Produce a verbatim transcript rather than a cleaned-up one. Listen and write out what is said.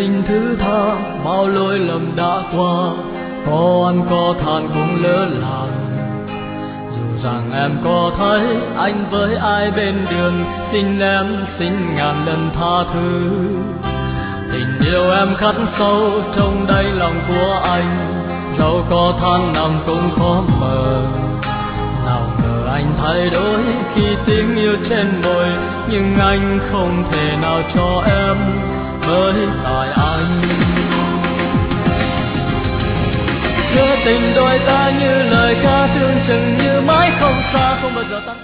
xin thứ tha bao lỗi lầm đã qua, có ăn có than cũng lỡ làng. Dù rằng em có thấy anh với ai bên đường, xin em xin ngàn lần tha thứ. Tình yêu em khắc sâu trong đáy lòng của anh, dẫu có than nằm cũng khó mờ. Nào ngờ anh thay đổi khi tiếng yêu trên môi, nhưng anh không thể nào cho em với tại anh. Nghĩa tình đôi ta như lời ca thương chừng như mãi không xa, không bao giờ tan.